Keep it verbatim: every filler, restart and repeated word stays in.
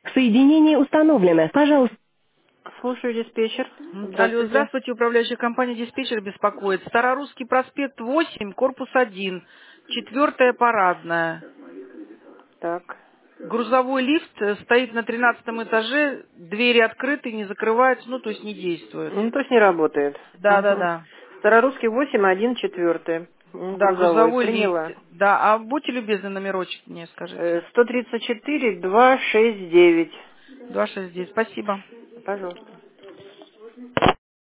Соединение установлено. Пожалуйста. Слушаю, диспетчер. М, Алло, Здравствуйте. здравствуйте, управляющая компания «Диспетчер» беспокоит. Старорусский проспект восемь, корпус один, четвертая парадная. Так. Грузовой лифт э, стоит на тринадцатом этаже, двери открыты, не закрываются, ну, то есть не действуют. Ну, то есть не работает. Да, да, Угу. да. Старорусский восемь, один, четвертый. Да, Грузовой. грузовой лифт. Приняла. Да, а будьте любезны, номерочек мне скажите. Э, сто тридцать четыре, два шесть девять. два шесть девять, спасибо. Пожалуйста.